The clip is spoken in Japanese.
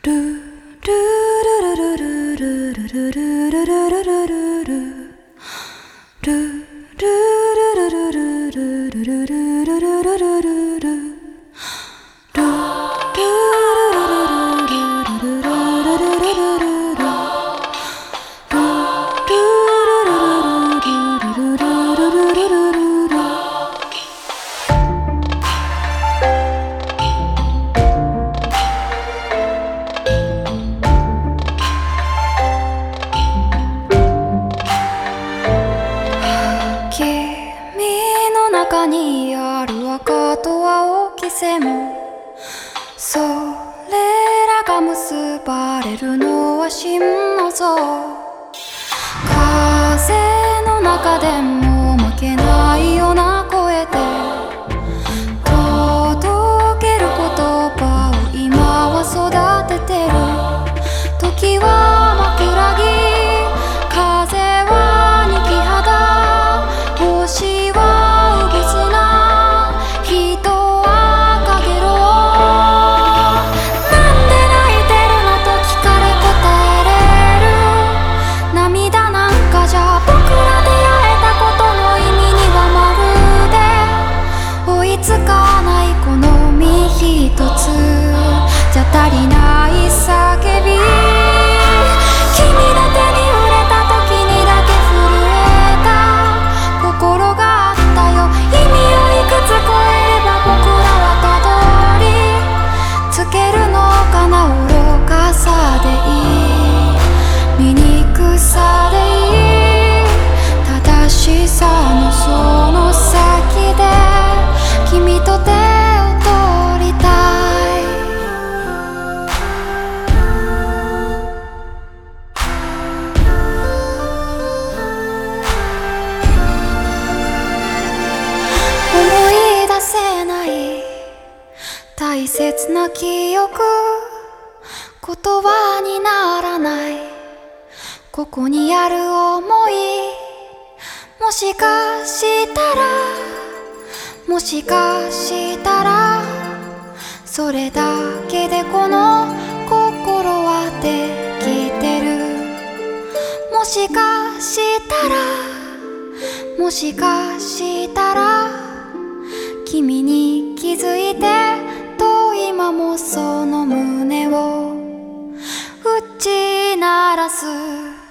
中にある赤と青き線、それらが結ばれるのは真の像。風の中でも負けないような声で届ける言葉を今は育ててる。時は枕木、風は二木肌、星は足りない叫び、君の手に触れた時にだけ震えた心があったよ。意味をいくつ超えれば僕らはたどり着けるのかな。愚かさでいい、醜さでいい、正しさのその先で君と手を取りたい。大切な記憶、言葉にならない。ここにある想い、もしかしたら、もしかしたら、それだけでこの心はできてる。もしかしたら、もしかしたら、君に気づいて今もその胸を打ち鳴らす。